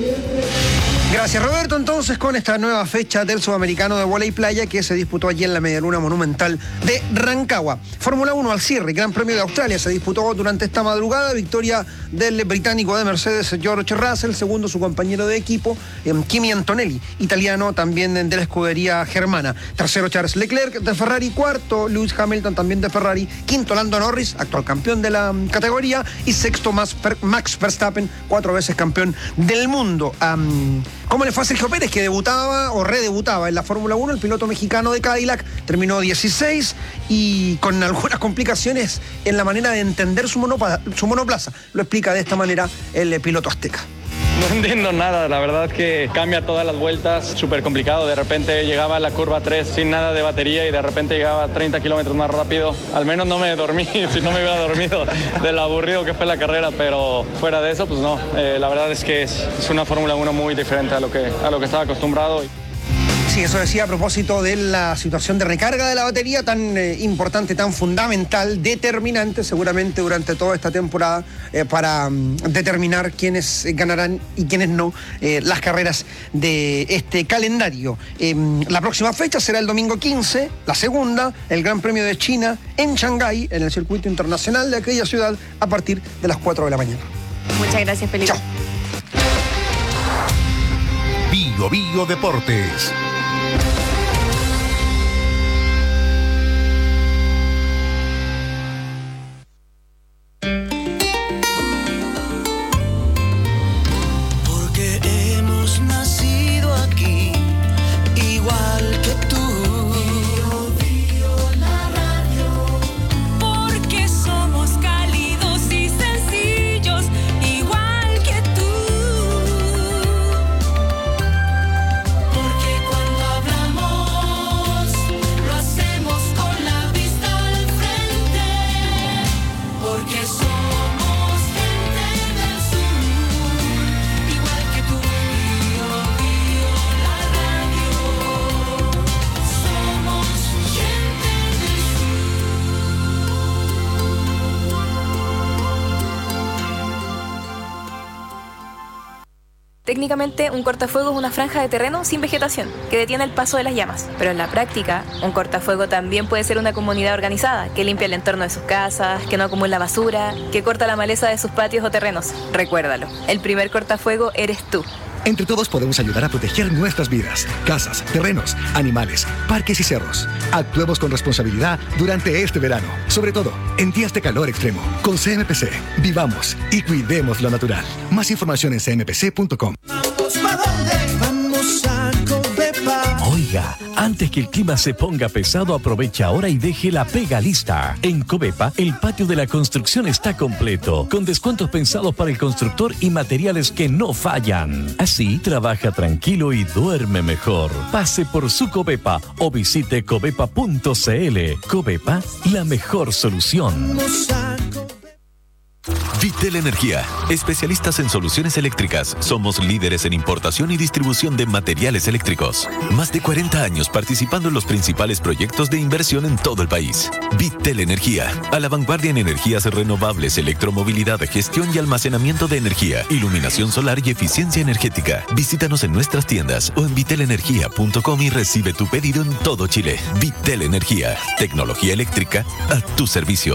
Gracias, Roberto. Entonces, con esta nueva fecha del sudamericano de vóley playa que se disputó allí en la Medialuna Monumental de Rancagua. Fórmula 1 al cierre, Gran Premio de Australia se disputó durante esta madrugada. Victoria del británico de Mercedes, George Russell. Segundo, su compañero de equipo, Kimi Antonelli, italiano también de la escudería germana. Tercero, Charles Leclerc de Ferrari. Cuarto, Lewis Hamilton también de Ferrari. Quinto, Lando Norris, actual campeón de la categoría. Y sexto, Max Verstappen, 4 veces campeón del mundo. ¿Cómo le fue a Sergio Pérez, que debutaba o redebutaba en la Fórmula 1? El piloto mexicano de Cadillac terminó 16 y con algunas complicaciones en la manera de entender su monoplaza. Lo explica de esta manera el piloto azteca. No entiendo nada, la verdad que cambia todas las vueltas, súper complicado. De repente llegaba a la curva 3 sin nada de batería y de repente llegaba a 30 kilómetros más rápido. Al menos no me dormí, si no me hubiera dormido de lo aburrido que fue la carrera, pero fuera de eso, pues no. La verdad es que es una Fórmula 1 muy diferente a lo que estaba acostumbrado. Sí, eso decía a propósito de la situación de recarga de la batería tan importante, tan fundamental, determinante seguramente durante toda esta temporada para determinar quiénes ganarán y quiénes no las carreras de este calendario. La próxima fecha será el domingo 15, la segunda, el Gran Premio de China en Shanghái, en el circuito internacional de aquella ciudad, a partir de las 4 de la mañana. Muchas gracias, Felipe. Chao. Bio Deportes. Porque cuando Técnicamente, un cortafuego es una franja de terreno sin vegetación que detiene el paso de las llamas. Pero en la práctica, un cortafuego también puede ser una comunidad organizada que limpia el entorno de sus casas, que no acumula basura, que corta la maleza de sus patios o terrenos. Recuérdalo, el primer cortafuego eres tú. Entre todos podemos ayudar a proteger nuestras vidas, casas, terrenos, animales, parques y cerros. Actuemos con responsabilidad durante este verano, sobre todo en días de calor extremo. Con CMPC, vivamos y cuidemos lo natural. Más información en cmpc.com. Vamos a Covepa. Oiga, antes que el clima se ponga pesado, aprovecha ahora y deje la pega lista. En Covepa, el patio de la construcción está completo, con descuentos pensados para el constructor y materiales que no fallan. Así, trabaja tranquilo y duerme mejor. Pase por su Covepa o visite covepa.cl. Covepa, la mejor solución. Vitel Energía, especialistas en soluciones eléctricas. Somos líderes en importación y distribución de materiales eléctricos. Más de 40 años participando en los principales proyectos de inversión en todo el país. Vitel Energía, a la vanguardia en energías renovables, electromovilidad, gestión y almacenamiento de energía, iluminación solar y eficiencia energética. Visítanos en nuestras tiendas o en vitelenergia.com y recibe tu pedido en todo Chile. Vitel Energía, tecnología eléctrica a tu servicio.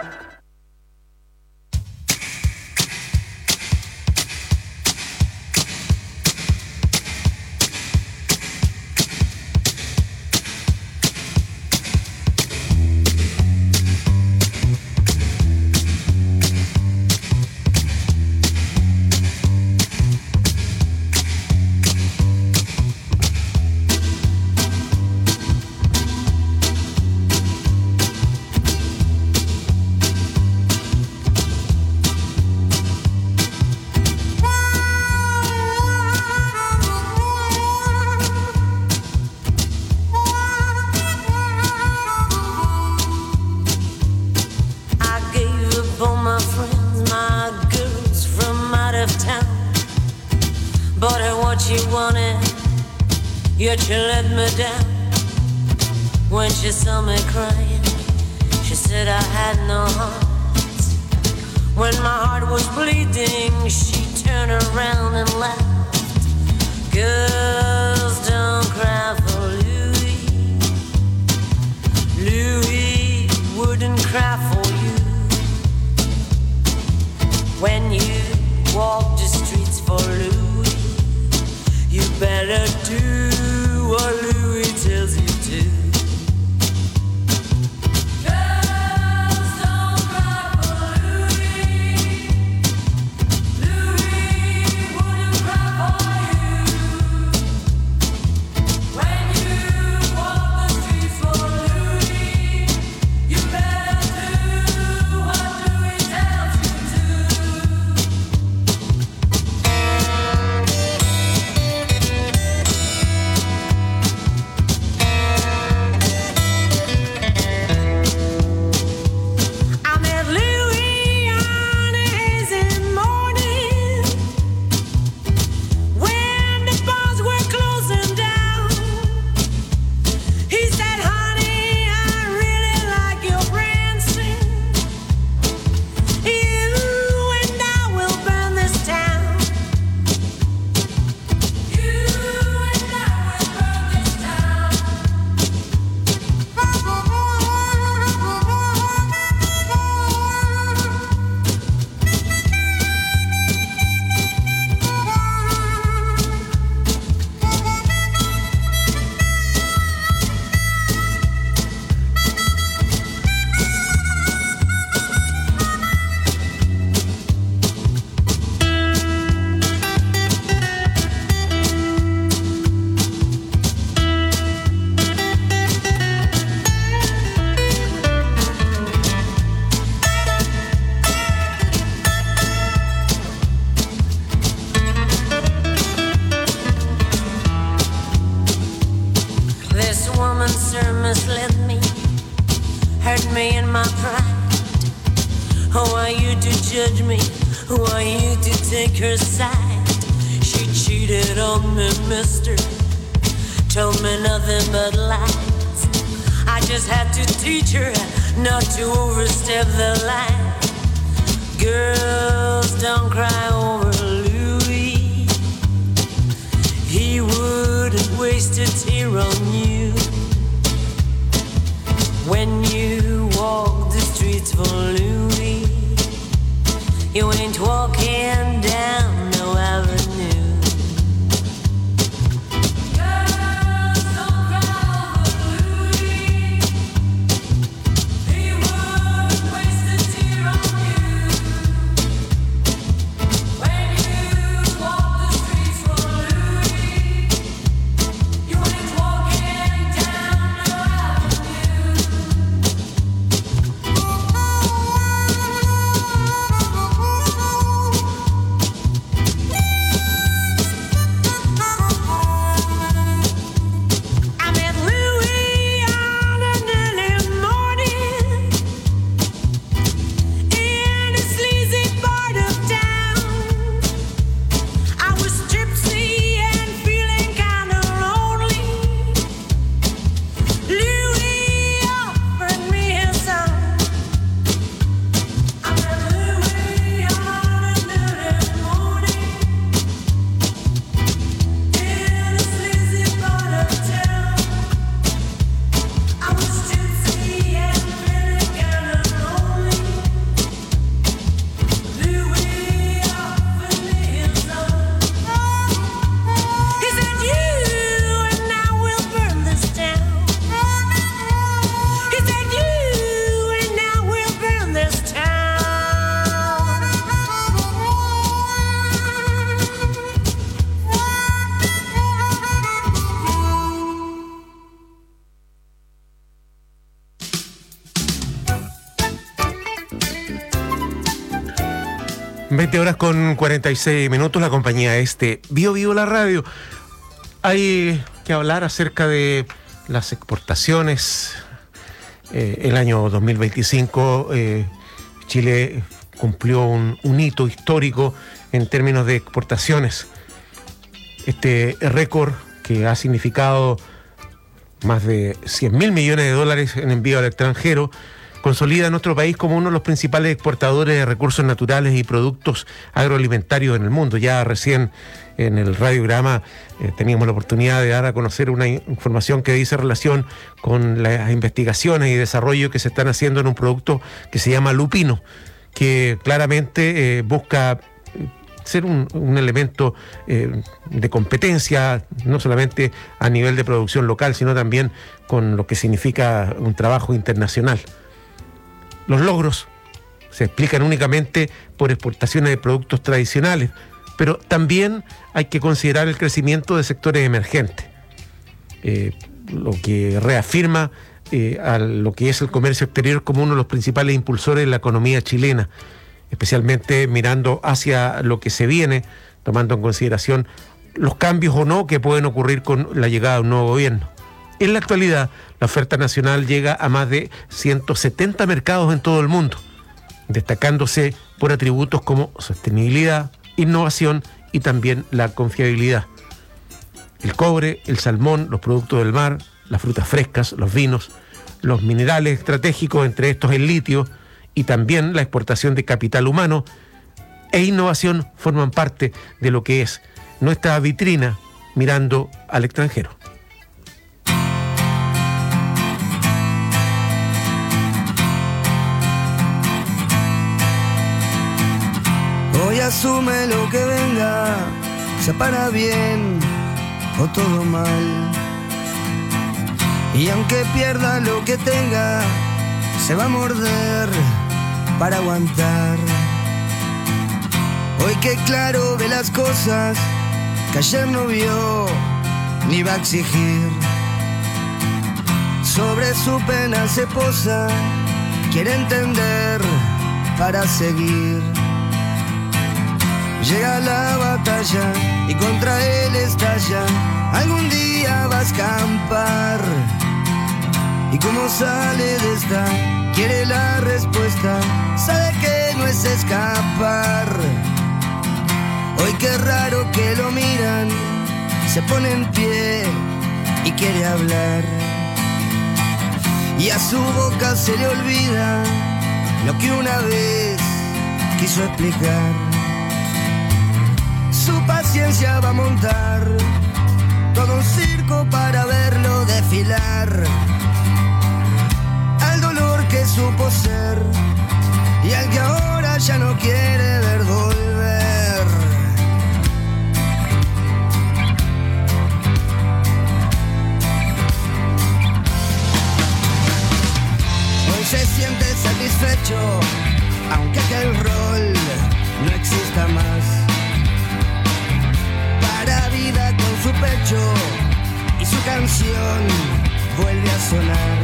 Yet you let me down. When she saw me crying, she said I had no heart. When my heart was bleeding, she turned around and laughed. Girls don't cry for Louis. Louis wouldn't cry for you. When you walk the streets for Louis, you better do what Louis tells you to. Girls don't cry for Louis. Louis wouldn't cry for you. When you walk the streets for Louis, you better do what Louis tells you judge me? Who are you to take her side? She cheated on me, mister. Told me nothing but lies. I just had to teach her not to overstep the line. Girls don't cry over Louis. You ain't walking down no avenue. Girls don't cry over Louis. He wouldn't waste a tear on you. When you walk the streets for Louis, you ain't walking down no avenue. I met Louis on an early morning in a sleazy part of town. I was tipsy and feeling kinda lonely. Louis offered me his song. I met Louis on an early morning in a sleazy part of town. I was tipsy and feeling kinda lonely. Louis offered me his song. He said, "You and I will burn this town." He said, "You and I will burn this town." 20 horas con 46 minutos, la compañía Bio Bio la radio. Hay que hablar acerca de las exportaciones. El año 2025 Chile cumplió un hito histórico en términos de exportaciones. Este récord que ha significado más de 100.000 millones de dólares en envío al extranjero consolida a nuestro país como uno de los principales exportadores de recursos naturales y productos agroalimentarios en el mundo. Ya recién en el radiograma teníamos la oportunidad de dar a conocer una información que dice relación con las investigaciones y desarrollo que se están haciendo en un producto que se llama lupino, que claramente busca ser un elemento de competencia, no solamente a nivel de producción local, sino también con lo que significa un trabajo internacional. Los logros se explican únicamente por exportaciones de productos tradicionales, pero también hay que considerar el crecimiento de sectores emergentes, lo que reafirma a lo que es el comercio exterior como uno de los principales impulsores de la economía chilena, especialmente mirando hacia lo que se viene, tomando en consideración los cambios o no que pueden ocurrir con la llegada de un nuevo gobierno. En la actualidad, la oferta nacional llega a más de 170 mercados en todo el mundo, destacándose por atributos como sostenibilidad, innovación y también la confiabilidad. El cobre, el salmón, los productos del mar, las frutas frescas, los vinos, los minerales estratégicos, entre estos el litio, y también la exportación de capital humano e innovación forman parte de lo que es nuestra vitrina mirando al extranjero. Hoy asume lo que venga, sea para bien o todo mal. Y aunque pierda lo que tenga, se va a morder para aguantar. Hoy que claro ve las cosas que ayer no vio ni va a exigir. Sobre su pena se posa, quiere entender para seguir. Llega la batalla y contra él estalla. Algún día va a escampar. Y como sale de esta, quiere la respuesta. Sabe que no es escapar. Hoy qué raro que lo miran, se pone en pie y quiere hablar. Y a su boca se le olvida lo que una vez quiso explicar. Su paciencia va a montar todo un circo para verlo desfilar. Al dolor que supo ser y al que ahora ya no quiere ver volver. Hoy se siente satisfecho, aunque aquel rol no exista más. Para vida con su pecho y su canción vuelve a sonar.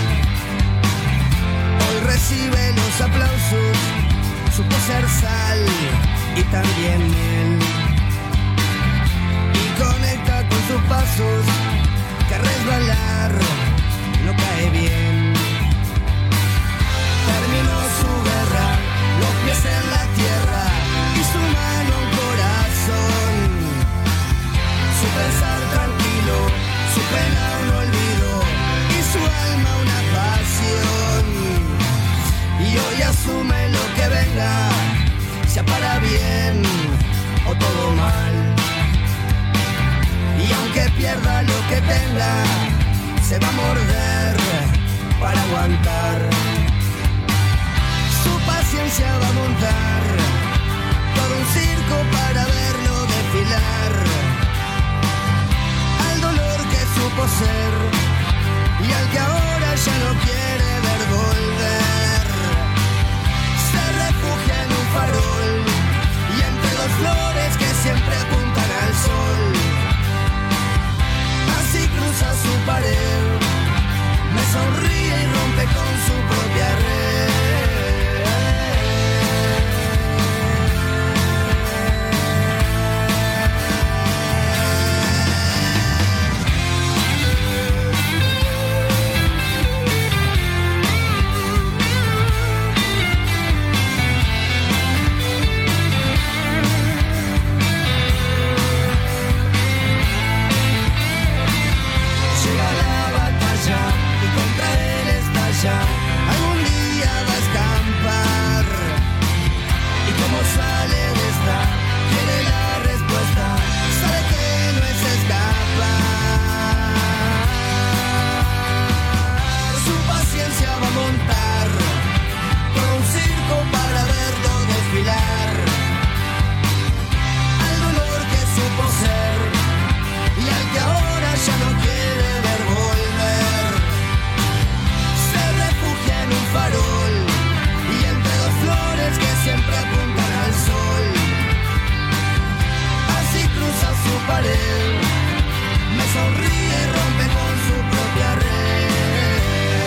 Hoy recibe los aplausos, supo ser sal y también miel. Y conecta con sus pasos, que resbalar no cae bien. Terminó su guerra, los pies en la tierra y su mano un corazón. Su pensar tranquilo, su pena un olvido y su alma una pasión. Y hoy asume lo que venga, sea para bien o todo mal. Y aunque pierda lo que tenga, se va a morder para aguantar. Su paciencia va a montar todo un circo para verlo desfilar. Al dolor que supo ser y al que ahora ya no quiere ver volver. Se refugia en un farol y entre dos flores que siempre apuntan al sol. Así cruza su pared, me sonríe y rompe con su propia red. Algún día va a escampar y como sale de esta tiene la respuesta, sabe que no es escapar. Su paciencia va a montar todo un circo para verlo desfilar. Al dolor que supo ser y al que ahora ya no quiere ver volver. En un farol y entre dos flores que siempre apuntan al sol. Así cruza su pared, me sonríe y rompe con su propia red.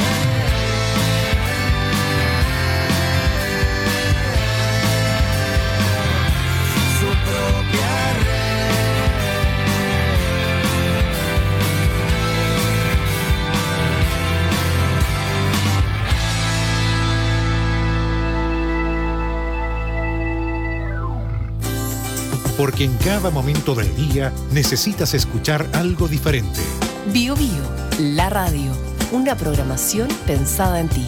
Su propia red. Porque en cada momento del día necesitas escuchar algo diferente. Bio Bio, la radio, una programación pensada en ti.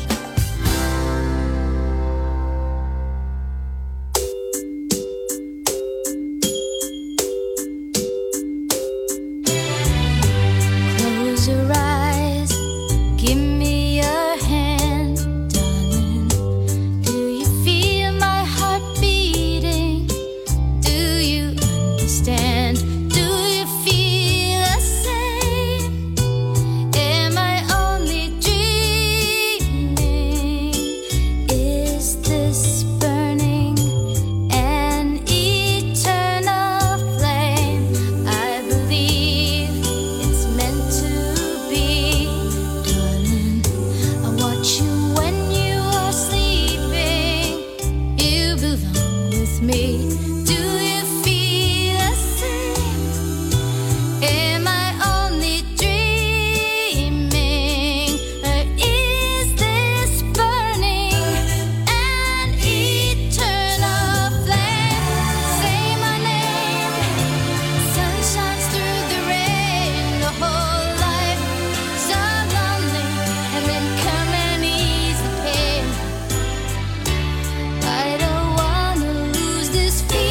Close your eyes, give me your hand, darling. Do you feel my heart beating? Do you understand? Do you feel the same? Am I only dreaming? Is this burning an eternal flame? I believe it's meant to be, darling. I watch you when you are sleeping. You belong with me. Do you feel the same? Am I only dreaming? Or is this burning an eternal flame? Say my name. Sun shines through the rain. The whole life so lonely, and then come and ease the pain. I don't wanna lose this feeling.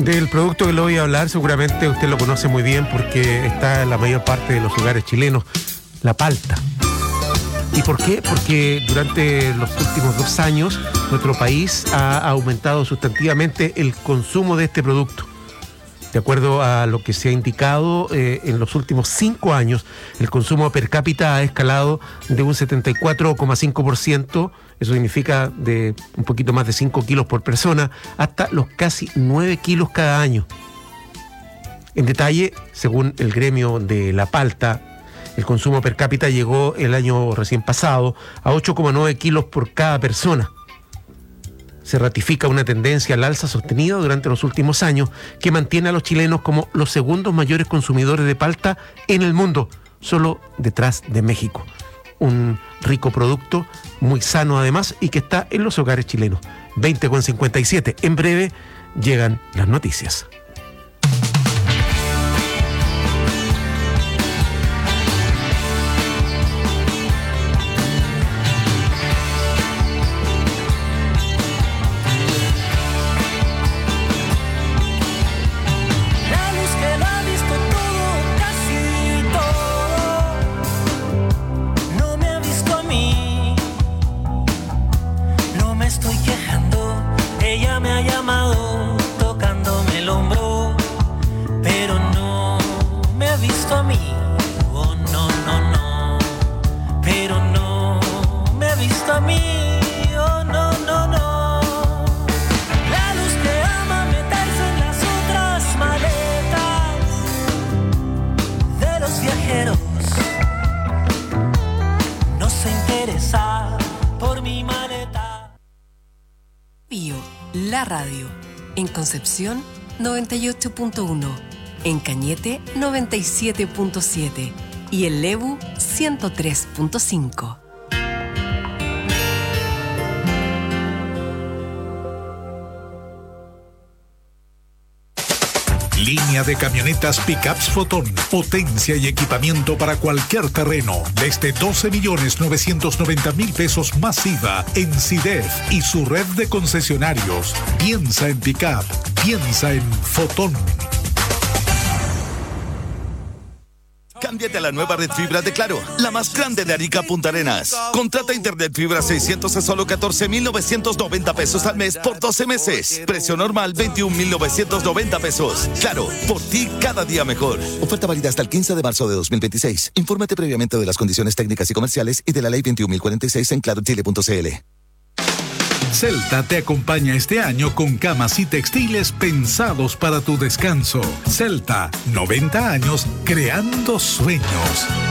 Del producto que le voy a hablar, seguramente usted lo conoce muy bien porque está en la mayor parte de los hogares chilenos, la palta. ¿Y por qué? Porque durante los últimos 2 años nuestro país ha aumentado sustantivamente el consumo de este producto. De acuerdo a lo que se ha indicado, en los últimos 5 años el consumo per cápita ha escalado de un 74,5%, eso significa de un poquito más de 5 kilos por persona, hasta los casi 9 kilos cada año. En detalle, según el gremio de la palta, el consumo per cápita llegó el año recién pasado a 8,9 kilos por cada persona. Se ratifica una tendencia al alza sostenida durante los últimos años que mantiene a los chilenos como los segundos mayores consumidores de palta en el mundo, solo detrás de México. Un rico producto, muy sano además, y que está en los hogares chilenos. 20,57. En breve llegan las noticias. La radio. En Concepción, 98.1. En Cañete, 97.7. Y en Lebu, 103.5. Línea de camionetas Pickups Fotón. Potencia y equipamiento para cualquier terreno. Desde 12.990.000 pesos más IVA en CIDEF y su red de concesionarios. Piensa en Pickup. Piensa en Fotón. Cámbiate a la nueva red fibra de Claro, la más grande de Arica Punta Arenas. Contrata internet fibra 600 a solo 14.990 pesos al mes por 12 meses. Precio normal 21.990 pesos. Claro, por ti cada día mejor. Oferta válida hasta el 15 de marzo de 2026. Infórmate previamente de las condiciones técnicas y comerciales y de la ley 21.046 en clarochile.cl. Celta te acompaña este año con camas y textiles pensados para tu descanso. Celta, 90 años creando sueños.